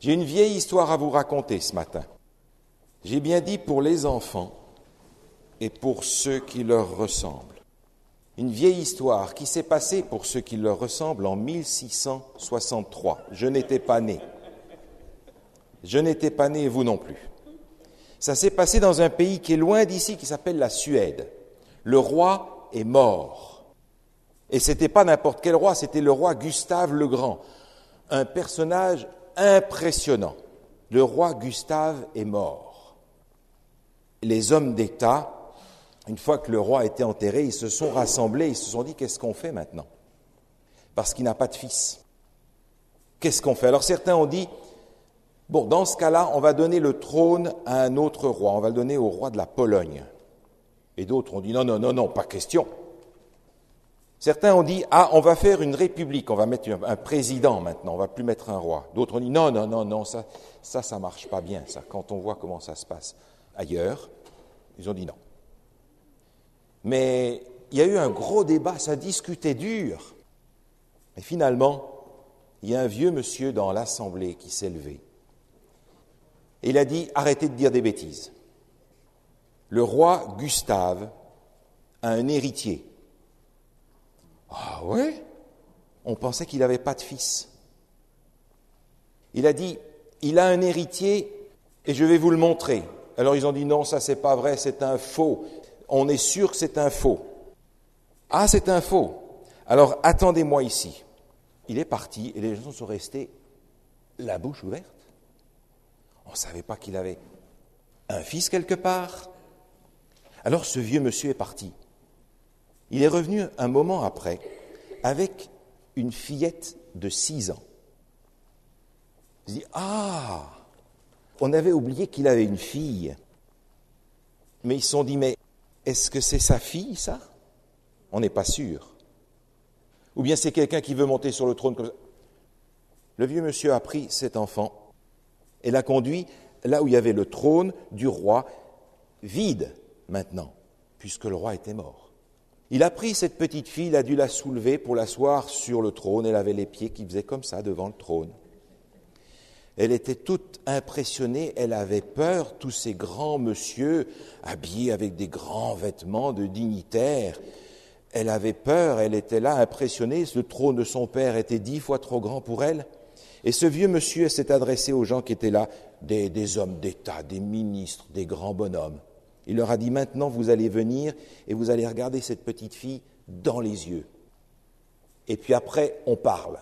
J'ai une vieille histoire à vous raconter ce matin. J'ai bien dit pour les enfants et pour ceux qui leur ressemblent. Une vieille histoire qui s'est passée pour ceux qui leur ressemblent en 1663. Je n'étais pas né. Je n'étais pas né et vous non plus. Ça s'est passé dans un pays qui est loin d'ici, qui s'appelle la Suède. Le roi est mort. Et ce n'était pas n'importe quel roi, c'était le roi Gustave le Grand. Un personnage impressionnant. Le roi Gustave est mort. Les hommes d'État, une fois que le roi a été enterré, ils se sont rassemblés, ils se sont dit, qu'est-ce qu'on fait maintenant? Parce qu'il n'a pas de fils. Qu'est-ce qu'on fait? Alors certains ont dit, bon, dans ce cas-là, on va donner le trône à un autre roi, on va le donner au roi de la Pologne. Et d'autres ont dit, non, pas question. Certains ont dit, on va faire une république, on va mettre un président maintenant, on ne va plus mettre un roi. D'autres ont dit, non, ça marche pas bien, ça. Quand on voit comment ça se passe ailleurs, ils ont dit non. Mais il y a eu un gros débat, ça discutait dur. Et finalement, il y a un vieux monsieur dans l'Assemblée qui s'est levé. Et il a dit, arrêtez de dire des bêtises. Le roi Gustave a un héritier. Ah ouais? On pensait qu'il n'avait pas de fils. Il a dit, il a un héritier et je vais vous le montrer. Alors ils ont dit, non, ça c'est pas vrai, c'est un faux. On est sûr que c'est un faux. Ah, c'est un faux. Alors attendez-moi ici. Il est parti et les gens sont restés la bouche ouverte. On ne savait pas qu'il avait un fils quelque part. Alors ce vieux monsieur est parti. Il est revenu un moment après avec une fillette de 6 ans. Il dit, on avait oublié qu'il avait une fille. Mais ils se sont dit, mais est-ce que c'est sa fille, ça? On n'est pas sûr. Ou bien c'est quelqu'un qui veut monter sur le trône comme ça. Le vieux monsieur a pris cet enfant et l'a conduit là où il y avait le trône du roi, vide maintenant, puisque le roi était mort. Il a pris cette petite fille, il a dû la soulever pour l'asseoir sur le trône. Elle avait les pieds qui faisaient comme ça devant le trône. Elle était toute impressionnée, elle avait peur, tous ces grands messieurs habillés avec des grands vêtements de dignitaires. Elle avait peur, elle était là impressionnée, le trône de son père était 10 fois trop grand pour elle. Et ce vieux monsieur s'est adressé aux gens qui étaient là, des hommes d'État, des ministres, des grands bonhommes. Il leur a dit, maintenant vous allez venir et vous allez regarder cette petite fille dans les yeux. Et puis après, on parle.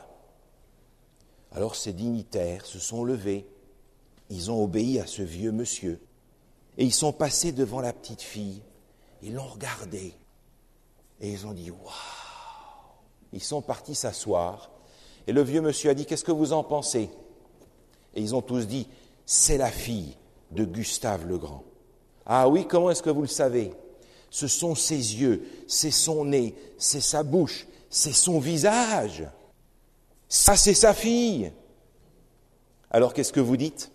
Alors ces dignitaires se sont levés, ils ont obéi à ce vieux monsieur, et ils sont passés devant la petite fille, ils l'ont regardée, et ils ont dit, waouh! Ils sont partis s'asseoir, et le vieux monsieur a dit, qu'est-ce que vous en pensez? Et ils ont tous dit, c'est la fille de Gustave le Grand. Ah oui, comment est-ce que vous le savez? Ce sont ses yeux, c'est son nez, c'est sa bouche, c'est son visage. Ça, c'est sa fille. Alors, qu'est-ce que vous dites?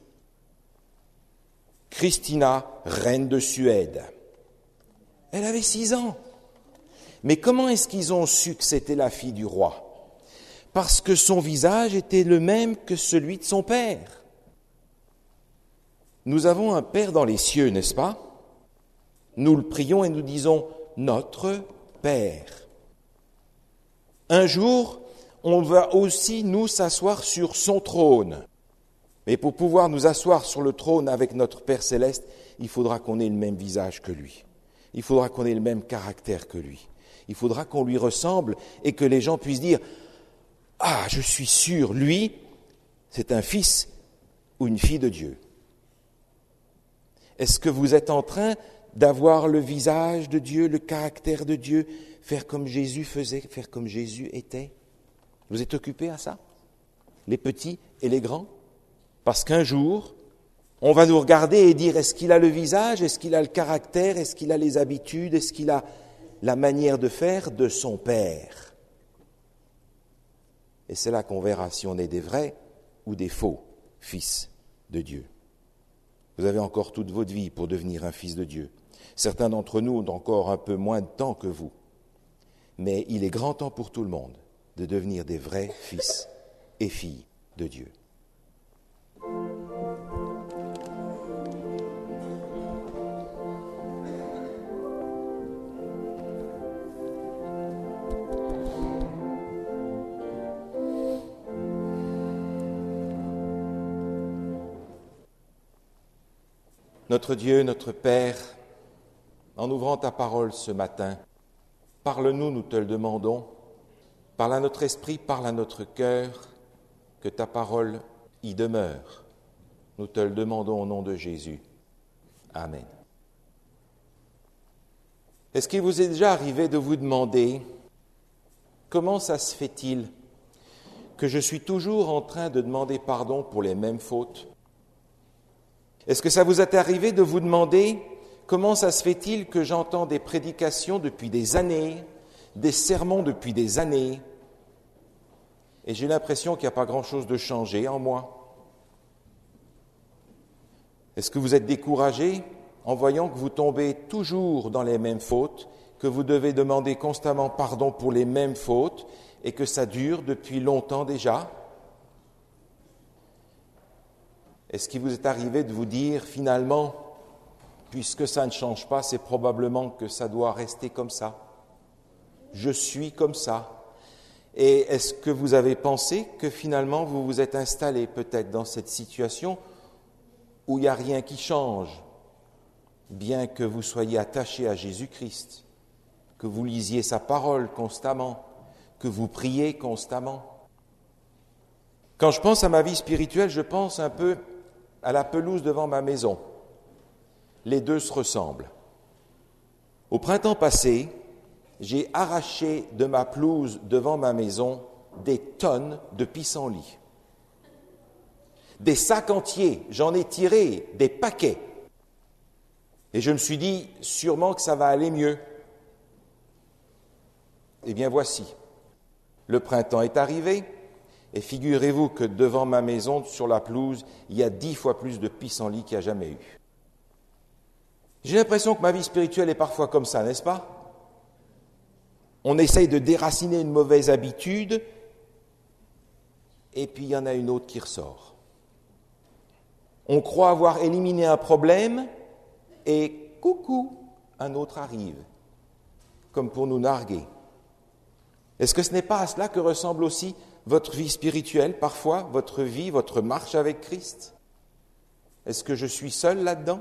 Christina, reine de Suède. Elle avait 6 ans. Mais comment est-ce qu'ils ont su que c'était la fille du roi? Parce que son visage était le même que celui de son père. Nous avons un Père dans les cieux, n'est-ce pas? Nous le prions et nous disons « Notre Père ». Un jour, on va aussi nous s'asseoir sur son trône. Mais pour pouvoir nous asseoir sur le trône avec notre Père céleste, il faudra qu'on ait le même visage que lui. Il faudra qu'on ait le même caractère que lui. Il faudra qu'on lui ressemble et que les gens puissent dire « Ah, je suis sûr, lui, c'est un fils ou une fille de Dieu. » Est-ce que vous êtes en train d'avoir le visage de Dieu, le caractère de Dieu, faire comme Jésus faisait, faire comme Jésus était? Vous êtes occupés à ça? Les petits et les grands? Parce qu'un jour, on va nous regarder et dire, est-ce qu'il a le visage, est-ce qu'il a le caractère, est-ce qu'il a les habitudes, est-ce qu'il a la manière de faire de son Père? Et c'est là qu'on verra si on est des vrais ou des faux fils de Dieu. Vous avez encore toute votre vie pour devenir un fils de Dieu. Certains d'entre nous ont encore un peu moins de temps que vous. Mais il est grand temps pour tout le monde de devenir des vrais fils et filles de Dieu. Notre Dieu, notre Père, en ouvrant ta parole ce matin, parle-nous, nous te le demandons. Parle à notre esprit, parle à notre cœur, que ta parole y demeure. Nous te le demandons au nom de Jésus. Amen. Est-ce qu'il vous est déjà arrivé de vous demander comment ça se fait-il que je suis toujours en train de demander pardon pour les mêmes fautes? Est-ce que ça vous est arrivé de vous demander comment ça se fait-il que j'entends des prédications depuis des années, des sermons depuis des années, et j'ai l'impression qu'il n'y a pas grand-chose de changé en moi? Est-ce que vous êtes découragé en voyant que vous tombez toujours dans les mêmes fautes, que vous devez demander constamment pardon pour les mêmes fautes et que ça dure depuis longtemps déjà? Est-ce qu'il vous est arrivé de vous dire finalement, puisque ça ne change pas, c'est probablement que ça doit rester comme ça? Je suis comme ça. Et est-ce que vous avez pensé que finalement vous vous êtes installé peut-être dans cette situation où il n'y a rien qui change, bien que vous soyez attaché à Jésus-Christ, que vous lisiez sa parole constamment, que vous priez constamment? Quand je pense à ma vie spirituelle, je pense un peu à la pelouse devant ma maison. Les deux se ressemblent. Au printemps passé, j'ai arraché de ma pelouse devant ma maison des tonnes de pissenlits. Des sacs entiers, j'en ai tiré des paquets. Et je me suis dit, sûrement que ça va aller mieux. Eh bien voici, le printemps est arrivé, et figurez-vous que devant ma maison, sur la pelouse, il y a 10 fois plus de pissenlits qu'il n'y a jamais eu. J'ai l'impression que ma vie spirituelle est parfois comme ça, n'est-ce pas? On essaye de déraciner une mauvaise habitude, et puis il y en a une autre qui ressort. On croit avoir éliminé un problème, et coucou, un autre arrive, comme pour nous narguer. Est-ce que ce n'est pas à cela que ressemble aussi votre vie spirituelle, parfois, votre vie, votre marche avec Christ? Est-ce que je suis seul là-dedans?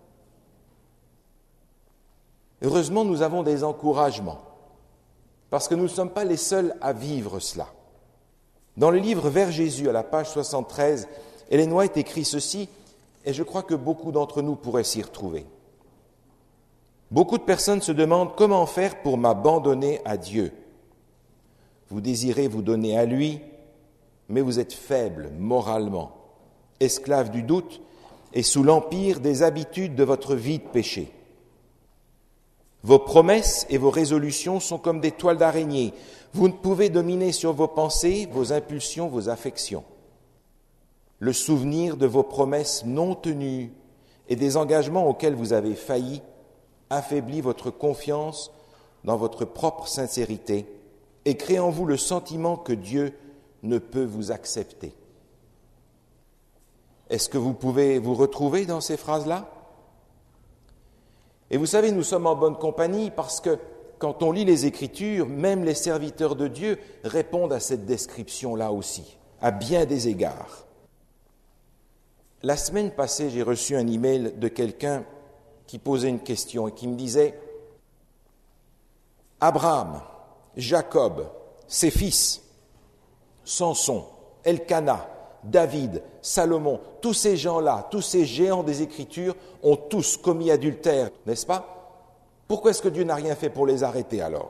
Heureusement, nous avons des encouragements, parce que nous ne sommes pas les seuls à vivre cela. Dans le livre Vers Jésus, à la page 73, Ellen White écrit ceci, et je crois que beaucoup d'entre nous pourraient s'y retrouver. Beaucoup de personnes se demandent comment faire pour m'abandonner à Dieu. Vous désirez vous donner à lui, mais vous êtes faible moralement, esclave du doute et sous l'empire des habitudes de votre vie de péché. Vos promesses et vos résolutions sont comme des toiles d'araignée. Vous ne pouvez dominer sur vos pensées, vos impulsions, vos affections. Le souvenir de vos promesses non tenues et des engagements auxquels vous avez failli affaiblit votre confiance dans votre propre sincérité et crée en vous le sentiment que Dieu ne peut vous accepter. Est-ce que vous pouvez vous retrouver dans ces phrases-là? Et vous savez, nous sommes en bonne compagnie parce que quand on lit les Écritures, même les serviteurs de Dieu répondent à cette description-là aussi, à bien des égards. La semaine passée, j'ai reçu un email de quelqu'un qui posait une question et qui me disait « Abraham, Jacob, ses fils, Samson, Elkana, David, Salomon, tous ces gens-là, tous ces géants des Écritures ont tous commis adultère, n'est-ce pas? Pourquoi est-ce que Dieu n'a rien fait pour les arrêter alors? »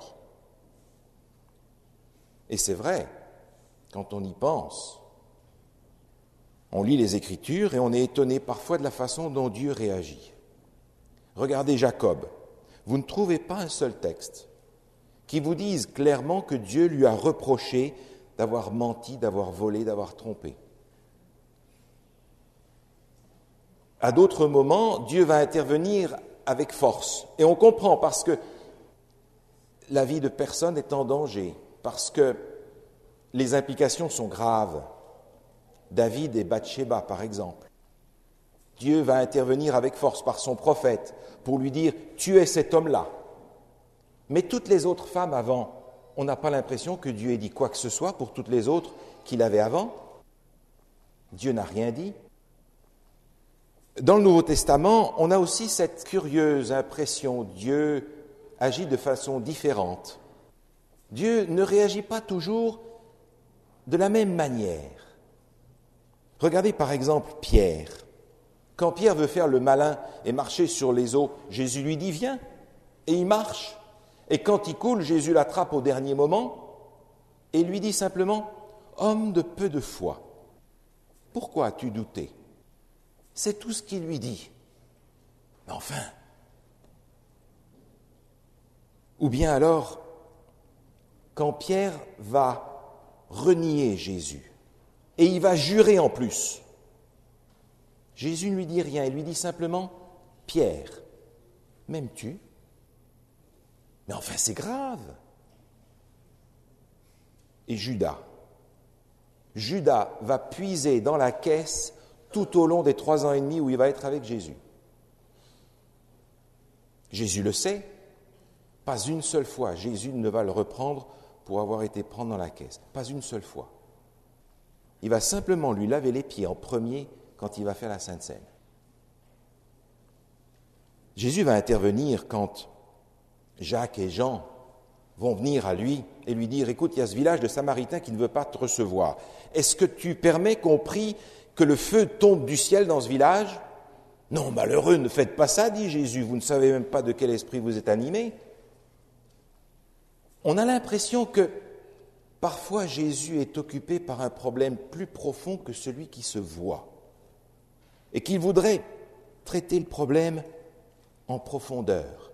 Et c'est vrai, quand on y pense, on lit les Écritures et on est étonné parfois de la façon dont Dieu réagit. Regardez Jacob, vous ne trouvez pas un seul texte qui vous dise clairement que Dieu lui a reproché d'avoir menti, d'avoir volé, d'avoir trompé. À d'autres moments, Dieu va intervenir avec force. Et on comprend parce que la vie de personne est en danger, parce que les implications sont graves. David et Bathsheba, par exemple. Dieu va intervenir avec force par son prophète pour lui dire « Tu es cet homme-là ». Mais toutes les autres femmes avant, on n'a pas l'impression que Dieu ait dit quoi que ce soit pour toutes les autres qu'il avait avant. Dieu n'a rien dit. Dans le Nouveau Testament, on a aussi cette curieuse impression, Dieu agit de façon différente. Dieu ne réagit pas toujours de la même manière. Regardez par exemple Pierre. Quand Pierre veut faire le malin et marcher sur les eaux, Jésus lui dit « Viens » et il marche. Et quand il coule, Jésus l'attrape au dernier moment et lui dit simplement « Homme de peu de foi, pourquoi as-tu douté ?» C'est tout ce qu'il lui dit. Mais enfin, ou bien alors, quand Pierre va renier Jésus, et il va jurer en plus, Jésus ne lui dit rien, il lui dit simplement « Pierre, m'aimes-tu » Mais enfin, c'est grave. Et Judas va puiser dans la caisse tout au long des 3 ans et demi où il va être avec Jésus. Jésus le sait, pas une seule fois Jésus ne va le reprendre pour avoir été prendre dans la caisse, pas une seule fois. Il va simplement lui laver les pieds en premier quand il va faire la Sainte Seine. Jésus va intervenir quand Jacques et Jean vont venir à lui et lui dire « Écoute, il y a ce village de Samaritains qui ne veut pas te recevoir. Est-ce que tu permets qu'on prie que le feu tombe du ciel dans ce village ?» « Non, malheureux, ne faites pas ça, dit Jésus, vous ne savez même pas de quel esprit vous êtes animé. » On a l'impression que parfois Jésus est occupé par un problème plus profond que celui qui se voit et qu'il voudrait traiter le problème en profondeur.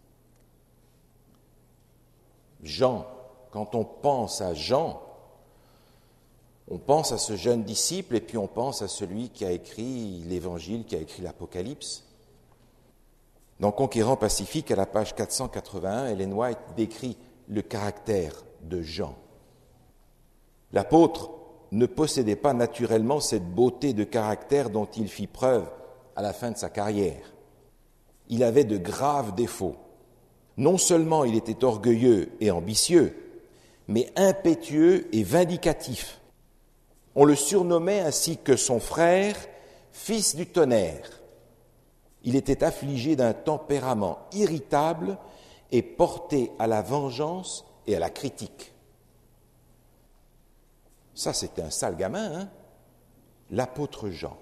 Jean, quand on pense à Jean, on pense à ce jeune disciple et puis on pense à celui qui a écrit l'Évangile, qui a écrit l'Apocalypse. Dans Conquérant Pacifique, à la page 481, Ellen White décrit le caractère de Jean. L'apôtre ne possédait pas naturellement cette beauté de caractère dont il fit preuve à la fin de sa carrière. Il avait de graves défauts. Non seulement il était orgueilleux et ambitieux, mais impétueux et vindicatif. On le surnommait ainsi que son frère, fils du tonnerre. Il était affligé d'un tempérament irritable et porté à la vengeance et à la critique. Ça, c'était un sale gamin, hein ? L'apôtre Jean.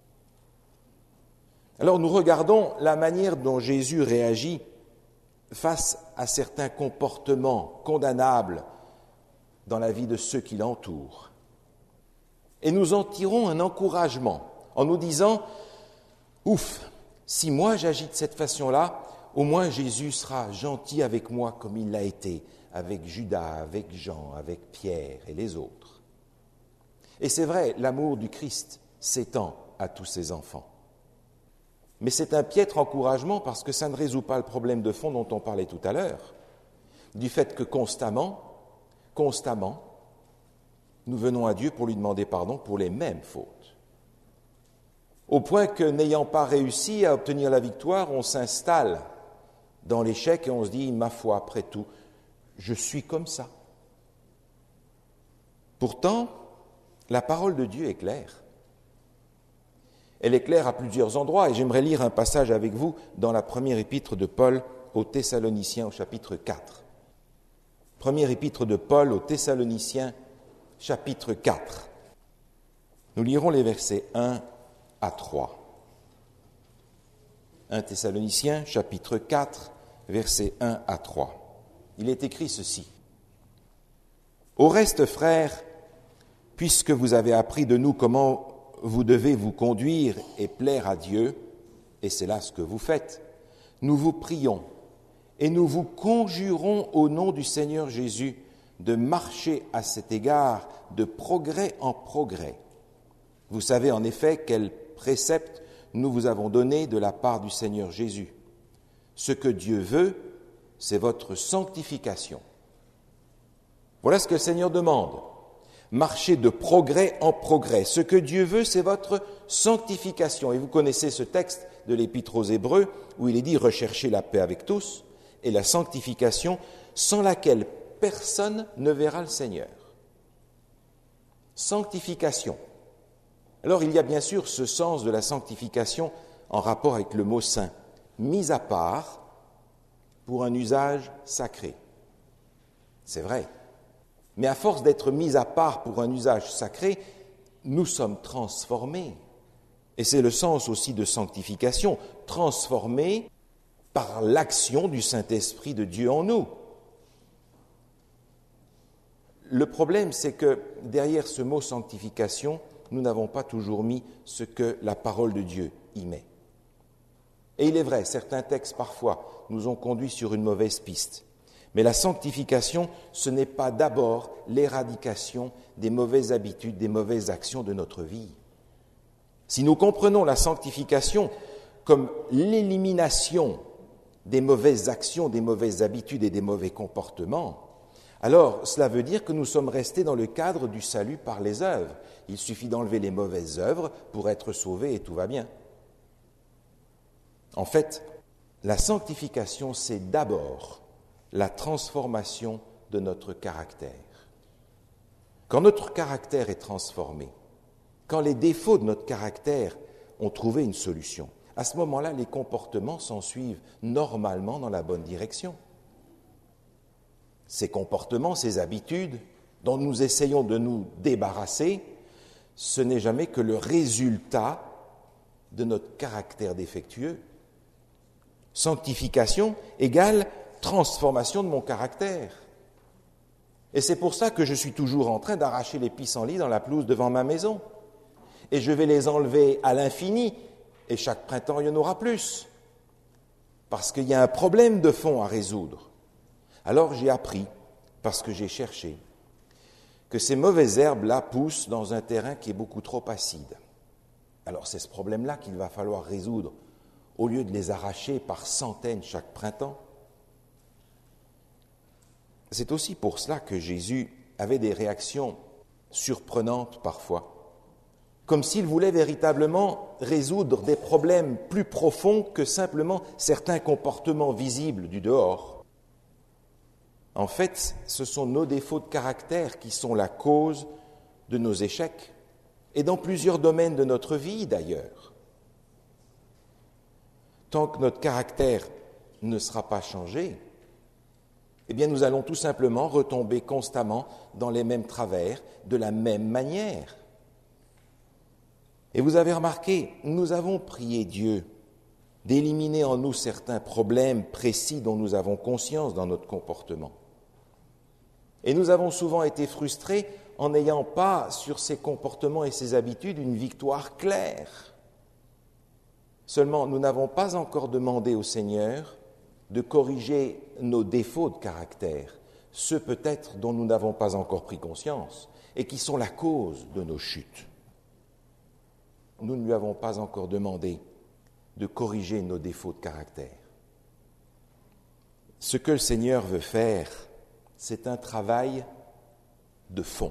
Alors nous regardons la manière dont Jésus réagit face à certains comportements condamnables dans la vie de ceux qui l'entourent. Et nous en tirons un encouragement en nous disant « Ouf, si moi j'agis de cette façon-là, au moins Jésus sera gentil avec moi comme il l'a été avec Judas, avec Jean, avec Pierre et les autres. » Et c'est vrai, l'amour du Christ s'étend à tous ses enfants. Mais c'est un piètre encouragement parce que ça ne résout pas le problème de fond dont on parlait tout à l'heure, du fait que constamment, nous venons à Dieu pour lui demander pardon pour les mêmes fautes. Au point que, n'ayant pas réussi à obtenir la victoire, on s'installe dans l'échec et on se dit, ma foi, après tout, je suis comme ça. Pourtant, la parole de Dieu est claire. Elle est claire à plusieurs endroits et j'aimerais lire un passage avec vous dans la première épître de Paul aux Thessaloniciens au chapitre 4. Première épître de Paul aux Thessaloniciens, chapitre 4. Nous lirons les versets 1 à 3. 1 Thessaloniciens, chapitre 4, versets 1 à 3. Il est écrit ceci. « Au reste, frères, puisque vous avez appris de nous comment vous devez vous conduire et plaire à Dieu, et c'est là ce que vous faites, nous vous prions et nous vous conjurons au nom du Seigneur Jésus de marcher à cet égard de progrès en progrès. Vous savez en effet quels préceptes nous vous avons donnés de la part du Seigneur Jésus. Ce que Dieu veut, c'est votre sanctification. » Voilà ce que le Seigneur demande. Marcher de progrès en progrès. Ce que Dieu veut, c'est votre sanctification. Et vous connaissez ce texte de l'Épître aux Hébreux où il est dit « Recherchez la paix avec tous et la sanctification sans laquelle personne ne verra le Seigneur. » Sanctification. Alors il y a bien sûr ce sens de la sanctification en rapport avec le mot saint, mis à part pour un usage sacré. C'est vrai. Mais à force d'être mis à part pour un usage sacré, nous sommes transformés. Et c'est le sens aussi de sanctification, transformés par l'action du Saint-Esprit de Dieu en nous. Le problème, c'est que derrière ce mot sanctification, nous n'avons pas toujours mis ce que la parole de Dieu y met. Et il est vrai, certains textes parfois nous ont conduits sur une mauvaise piste. Mais la sanctification, ce n'est pas d'abord l'éradication des mauvaises habitudes, des mauvaises actions de notre vie. Si nous comprenons la sanctification comme l'élimination des mauvaises actions, des mauvaises habitudes et des mauvais comportements, alors cela veut dire que nous sommes restés dans le cadre du salut par les œuvres. Il suffit d'enlever les mauvaises œuvres pour être sauvé et tout va bien. En fait, la sanctification, c'est d'abord la transformation de notre caractère. Quand notre caractère est transformé, quand les défauts de notre caractère ont trouvé une solution, à ce moment-là, les comportements s'en suivent normalement dans la bonne direction. Ces comportements, ces habitudes dont nous essayons de nous débarrasser, ce n'est jamais que le résultat de notre caractère défectueux. Sanctification égale transformation de mon caractère. Et c'est pour ça que je suis toujours en train d'arracher les pissenlits dans la pelouse devant ma maison. Et je vais les enlever à l'infini, et chaque printemps, il y en aura plus. Parce qu'il y a un problème de fond à résoudre. Alors j'ai appris, parce que j'ai cherché, que ces mauvaises herbes-là poussent dans un terrain qui est beaucoup trop acide. Alors c'est ce problème-là qu'il va falloir résoudre, au lieu de les arracher par centaines chaque printemps. C'est aussi pour cela que Jésus avait des réactions surprenantes parfois, comme s'il voulait véritablement résoudre des problèmes plus profonds que simplement certains comportements visibles du dehors. En fait, ce sont nos défauts de caractère qui sont la cause de nos échecs, et dans plusieurs domaines de notre vie d'ailleurs. Tant que notre caractère ne sera pas changé, eh bien nous allons tout simplement retomber constamment dans les mêmes travers, de la même manière. Et vous avez remarqué, nous avons prié Dieu d'éliminer en nous certains problèmes précis dont nous avons conscience dans notre comportement. Et nous avons souvent été frustrés en n'ayant pas sur ces comportements et ces habitudes une victoire claire. Seulement, nous n'avons pas encore demandé au Seigneur de corriger nos défauts de caractère, ceux peut-être dont nous n'avons pas encore pris conscience et qui sont la cause de nos chutes. Nous ne lui avons pas encore demandé de corriger nos défauts de caractère. Ce que le Seigneur veut faire, c'est un travail de fond.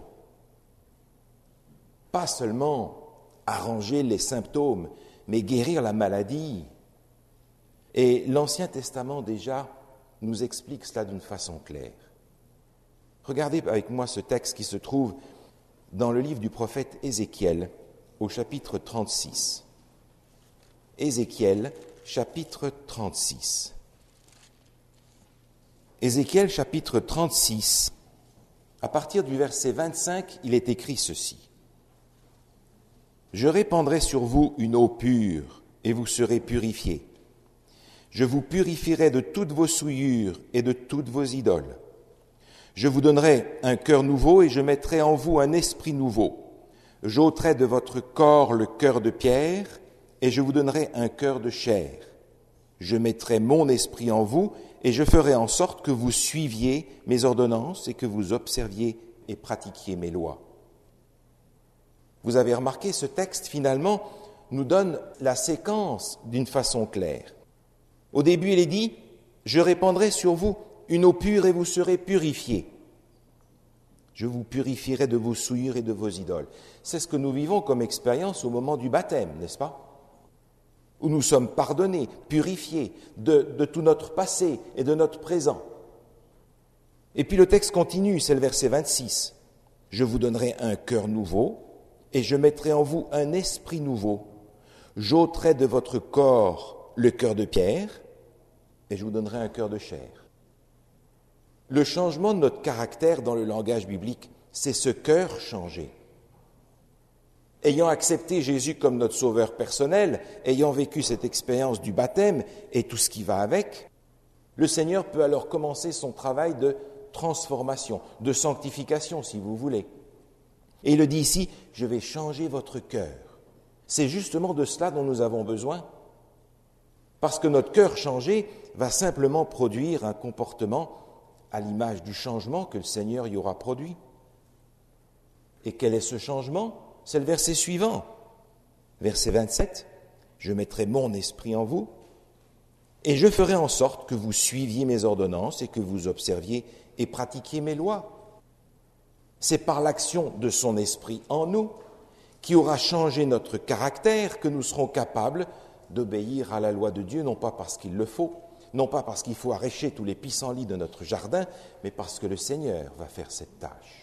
Pas seulement arranger les symptômes, mais guérir la maladie. Et l'Ancien Testament déjà nous explique cela d'une façon claire. Regardez avec moi ce texte qui se trouve dans le livre du prophète Ézéchiel, au chapitre 36. Ézéchiel, chapitre 36. Ézéchiel, chapitre 36, à partir du verset 25, il est écrit ceci. « Je répandrai sur vous une eau pure, et vous serez purifiés. Je vous purifierai de toutes vos souillures et de toutes vos idoles. Je vous donnerai un cœur nouveau, et je mettrai en vous un esprit nouveau. J'ôterai de votre corps le cœur de pierre, et je vous donnerai un cœur de chair. Je mettrai mon esprit en vous, et je ferai en sorte que vous suiviez mes ordonnances et que vous observiez et pratiquiez mes lois. » Vous avez remarqué, ce texte, finalement, nous donne la séquence d'une façon claire. Au début, il est dit « Je répandrai sur vous une eau pure et vous serez purifiés. Je vous purifierai de vos souillures et de vos idoles. » C'est ce que nous vivons comme expérience au moment du baptême, n'est-ce pas ? Où nous sommes pardonnés, purifiés de tout notre passé et de notre présent. Et puis le texte continue, c'est le verset 26. « Je vous donnerai un cœur nouveau et je mettrai en vous un esprit nouveau. J'ôterai de votre corps le cœur de pierre, et je vous donnerai un cœur de chair. Le changement de notre caractère dans le langage biblique, c'est ce cœur changé. Ayant accepté Jésus comme notre sauveur personnel, ayant vécu cette expérience du baptême et tout ce qui va avec, le Seigneur peut alors commencer son travail de transformation, de sanctification, si vous voulez. Et il le dit ici, je vais changer votre cœur. C'est justement de cela dont nous avons besoin, parce que notre cœur changé va simplement produire un comportement à l'image du changement que le Seigneur y aura produit. Et quel est ce changement ? C'est le verset suivant, verset 27. « Je mettrai mon esprit en vous, et je ferai en sorte que vous suiviez mes ordonnances et que vous observiez et pratiquiez mes lois. » C'est par l'action de son esprit en nous, qui aura changé notre caractère, que nous serons capables d'obéir à la loi de Dieu, non pas parce qu'il le faut, non pas parce qu'il faut arracher tous les pissenlits de notre jardin, mais parce que le Seigneur va faire cette tâche.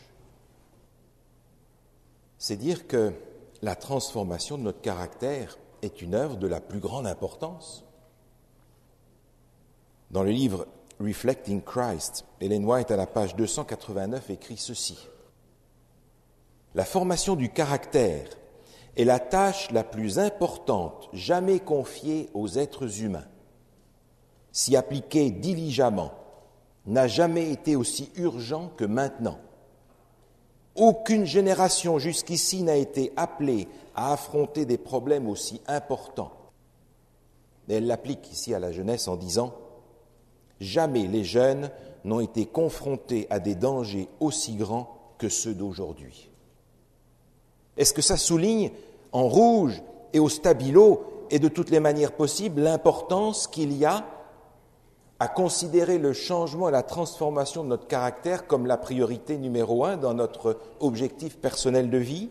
C'est dire que la transformation de notre caractère est une œuvre de la plus grande importance. Dans le livre Reflecting Christ, Ellen White, à la page 289, écrit ceci. La formation du caractère est la tâche la plus importante jamais confiée aux êtres humains. S'y appliquer diligemment n'a jamais été aussi urgent que maintenant. Aucune génération jusqu'ici n'a été appelée à affronter des problèmes aussi importants. Et elle l'applique ici à la jeunesse en disant « Jamais les jeunes n'ont été confrontés à des dangers aussi grands que ceux d'aujourd'hui. » Est-ce que ça souligne en rouge et au stabilo et de toutes les manières possibles l'importance qu'il y a à considérer le changement et la transformation de notre caractère comme la priorité numéro 1 dans notre objectif personnel de vie?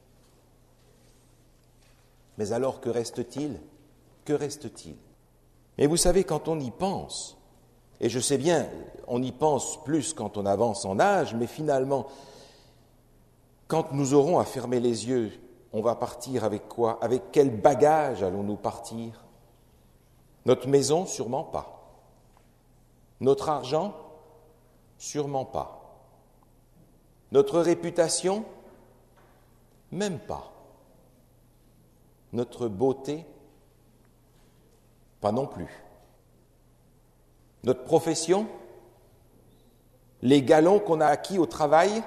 Mais alors, que reste-t-il? Que reste-t-il? Mais vous savez, quand on y pense, et je sais bien, on y pense plus quand on avance en âge, mais finalement, quand nous aurons à fermer les yeux, on va partir avec quoi? Avec quel bagage allons-nous partir? Notre maison? Sûrement pas. Notre argent? Sûrement pas. Notre réputation? Même pas. Notre beauté? Pas non plus. Notre profession? Les galons qu'on a acquis au travail?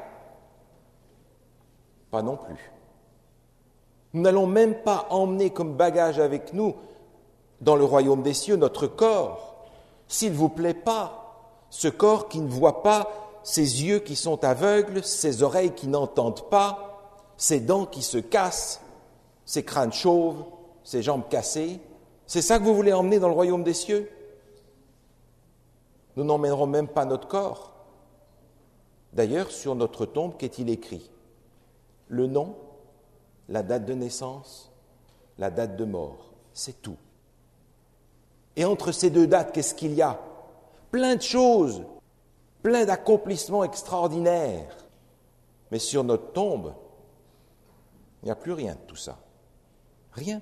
Pas non plus. Nous n'allons même pas emmener comme bagage avec nous dans le royaume des cieux notre corps. S'il ne vous plaît pas, ce corps qui ne voit pas, ces yeux qui sont aveugles, ces oreilles qui n'entendent pas, ces dents qui se cassent, ces crânes chauves, ces jambes cassées, c'est ça que vous voulez emmener dans le royaume des cieux? Nous n'emmènerons même pas notre corps. D'ailleurs, sur notre tombe, qu'est-il écrit? Le nom, la date de naissance, la date de mort, c'est tout. Et entre ces deux dates, qu'est-ce qu'il y a? Plein de choses, plein d'accomplissements extraordinaires. Mais sur notre tombe, il n'y a plus rien de tout ça. Rien.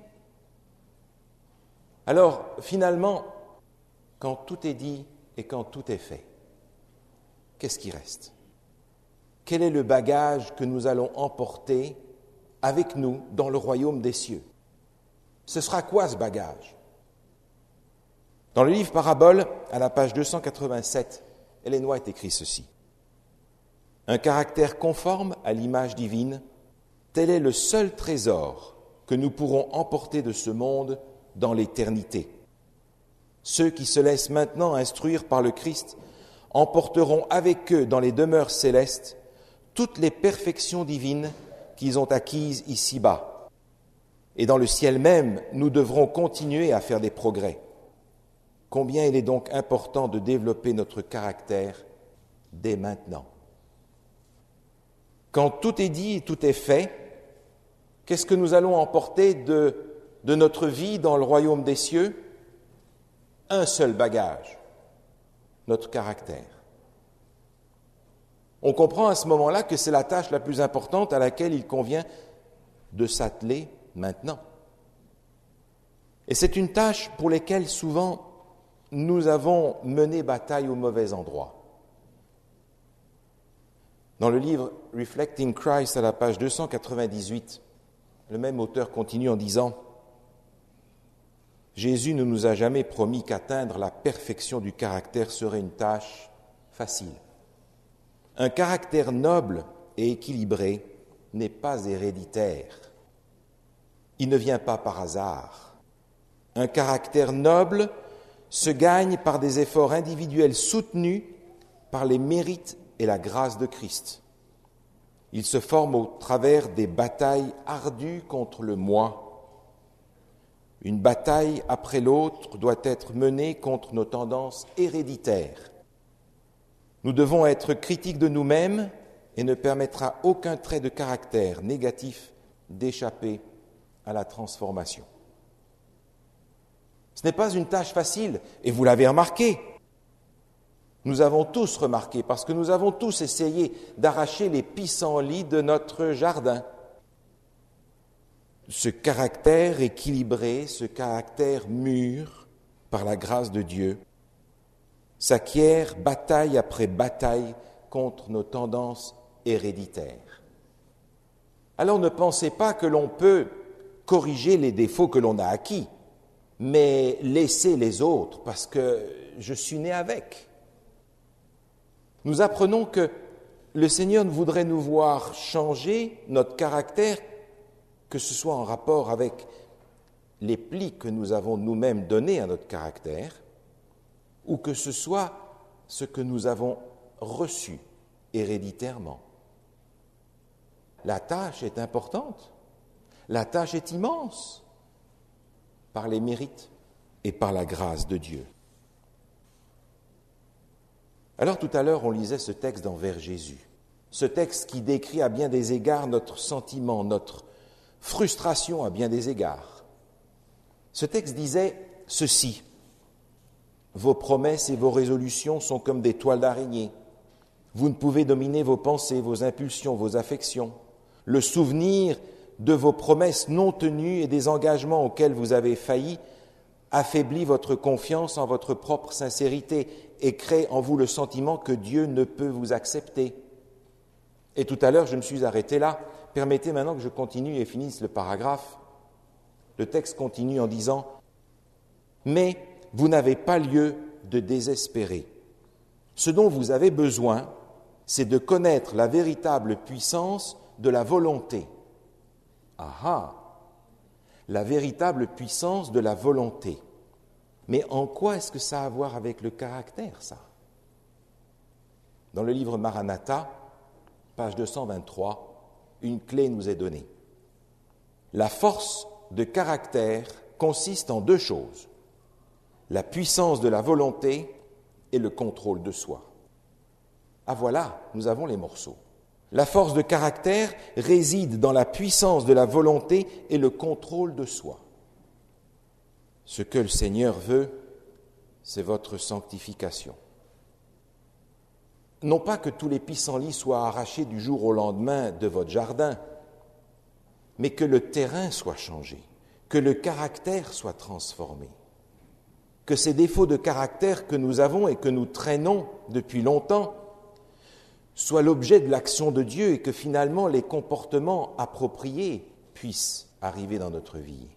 Alors, finalement, quand tout est dit et quand tout est fait, qu'est-ce qui reste? Quel est le bagage que nous allons emporter avec nous dans le royaume des cieux? Ce sera quoi ce bagage? Dans le livre Parabole, à la page 287, Ellen White écrit ceci. Un caractère conforme à l'image divine, tel est le seul trésor que nous pourrons emporter de ce monde dans l'éternité. Ceux qui se laissent maintenant instruire par le Christ emporteront avec eux dans les demeures célestes toutes les perfections divines qu'ils ont acquises ici-bas. Et dans le ciel même, nous devrons continuer à faire des progrès. Combien il est donc important de développer notre caractère dès maintenant. Quand tout est dit et tout est fait, qu'est-ce que nous allons emporter de notre vie dans le royaume des cieux? Un seul bagage, notre caractère. On comprend à ce moment-là que c'est la tâche la plus importante à laquelle il convient de s'atteler maintenant. Et c'est une tâche pour laquelle souvent nous avons mené bataille au mauvais endroit. Dans le livre Reflecting Christ, à la page 298, le même auteur continue en disant « Jésus ne nous a jamais promis qu'atteindre la perfection du caractère serait une tâche facile. Un caractère noble et équilibré n'est pas héréditaire. Il ne vient pas par hasard. Un caractère noble se gagne par des efforts individuels soutenus par les mérites et la grâce de Christ. Il se forme au travers des batailles ardues contre le moi. Une bataille après l'autre doit être menée contre nos tendances héréditaires. Nous devons être critiques de nous-mêmes et ne permettre à aucun trait de caractère négatif d'échapper à la transformation. Ce n'est pas une tâche facile, et vous l'avez remarqué. Nous avons tous remarqué, parce que nous avons tous essayé d'arracher les pissenlits de notre jardin. Ce caractère équilibré, ce caractère mûr par la grâce de Dieu, s'acquiert bataille après bataille contre nos tendances héréditaires. Alors ne pensez pas que l'on peut corriger les défauts que l'on a acquis, mais laisser les autres parce que je suis né avec. Nous apprenons que le Seigneur voudrait nous voir changer notre caractère, que ce soit en rapport avec les plis que nous avons nous-mêmes donnés à notre caractère, ou que ce soit ce que nous avons reçu héréditairement. La tâche est importante, la tâche est immense, par les mérites et par la grâce de Dieu. Alors tout à l'heure, on lisait ce texte d'envers Jésus, ce texte qui décrit à bien des égards notre sentiment, notre frustration à bien des égards. Ce texte disait ceci: vos promesses et vos résolutions sont comme des toiles d'araignée. Vous ne pouvez dominer vos pensées, vos impulsions, vos affections. Le souvenir de vos promesses non tenues et des engagements auxquels vous avez failli affaiblit votre confiance en votre propre sincérité et crée en vous le sentiment que Dieu ne peut vous accepter. Et tout à l'heure, je me suis arrêté là. Permettez maintenant que je continue et finisse le paragraphe. Le texte continue en disant « Mais vous n'avez pas lieu de désespérer. Ce dont vous avez besoin, c'est de connaître la véritable puissance de la volonté. » Ah ah, la véritable puissance de la volonté. Mais en quoi est-ce que ça a à voir avec le caractère, ça? Dans le livre Maranatha, page 223, une clé nous est donnée. La force de caractère consiste en deux choses: la puissance de la volonté et le contrôle de soi. Ah voilà, nous avons les morceaux. La force de caractère réside dans la puissance de la volonté et le contrôle de soi. Ce que le Seigneur veut, c'est votre sanctification. Non pas que tous les pissenlits soient arrachés du jour au lendemain de votre jardin, mais que le terrain soit changé, que le caractère soit transformé, que ces défauts de caractère que nous avons et que nous traînons depuis longtemps soient l'objet de l'action de Dieu et que finalement les comportements appropriés puissent arriver dans notre vie.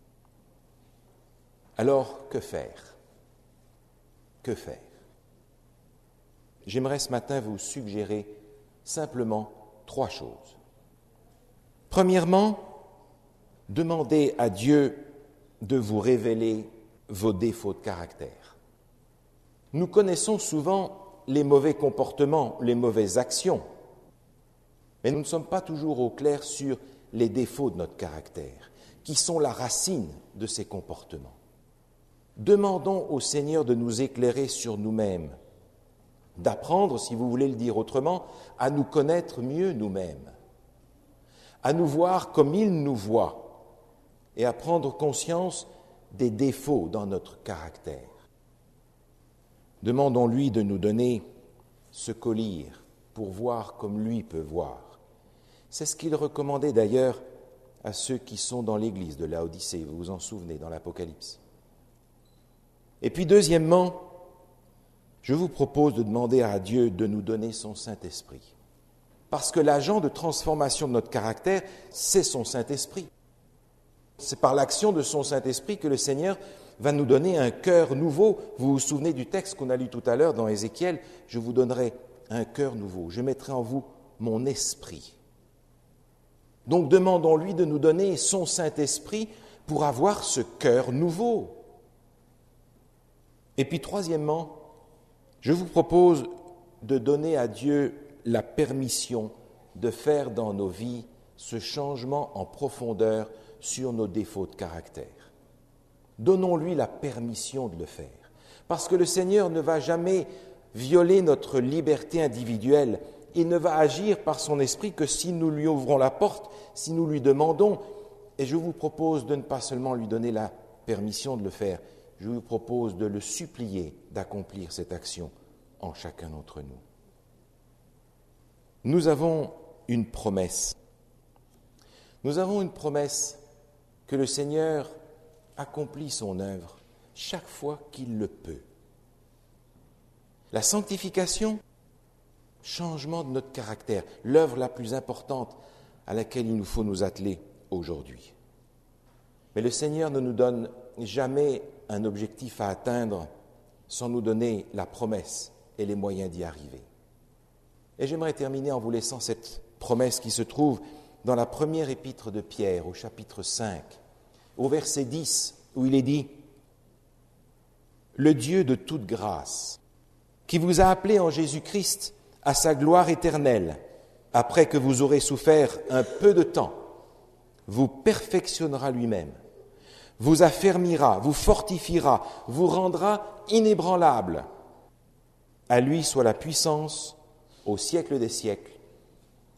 Alors, que faire? Que faire? J'aimerais ce matin vous suggérer simplement 3 choses. Premièrement, demandez à Dieu de vous révéler vos défauts de caractère. Nous connaissons souvent les mauvais comportements, les mauvaises actions, mais nous ne sommes pas toujours au clair sur les défauts de notre caractère, qui sont la racine de ces comportements. Demandons au Seigneur de nous éclairer sur nous-mêmes, d'apprendre, si vous voulez le dire autrement, à nous connaître mieux nous-mêmes, à nous voir comme il nous voit et à prendre conscience des défauts dans notre caractère. Demandons-lui de nous donner ce collier pour voir comme lui peut voir. C'est ce qu'il recommandait d'ailleurs à ceux qui sont dans l'église de Laodicée, vous vous en souvenez dans l'Apocalypse. Et puis deuxièmement, je vous propose de demander à Dieu de nous donner son Saint-Esprit. Parce que l'agent de transformation de notre caractère, c'est son Saint-Esprit. C'est par l'action de son Saint-Esprit que le Seigneur va nous donner un cœur nouveau. Vous vous souvenez du texte qu'on a lu tout à l'heure dans Ézéchiel, « Je vous donnerai un cœur nouveau, je mettrai en vous mon esprit ». Donc demandons-lui de nous donner son Saint-Esprit pour avoir ce cœur nouveau. Et puis troisièmement, je vous propose de donner à Dieu la permission de faire dans nos vies ce changement en profondeur sur nos défauts de caractère. Donnons-lui la permission de le faire, parce que le Seigneur ne va jamais violer notre liberté individuelle. Il ne va agir par son esprit que si nous lui ouvrons la porte, si nous lui demandons. Et je vous propose de ne pas seulement lui donner la permission de le faire, je vous propose de le supplier d'accomplir cette action en chacun d'entre nous. Nous avons une promesse. Nous avons une promesse que le Seigneur accomplit son œuvre chaque fois qu'il le peut. La sanctification, changement de notre caractère, l'œuvre la plus importante à laquelle il nous faut nous atteler aujourd'hui. Mais le Seigneur ne nous donne jamais un objectif à atteindre sans nous donner la promesse et les moyens d'y arriver. Et j'aimerais terminer en vous laissant cette promesse qui se trouve dans la première épître de Pierre, au chapitre 5, au verset 10, où il est dit « Le Dieu de toute grâce, qui vous a appelé en Jésus-Christ à sa gloire éternelle, après que vous aurez souffert un peu de temps, vous perfectionnera lui-même, vous affermira, vous fortifiera, vous rendra inébranlable. À lui soit la puissance au siècle des siècles. Amen. »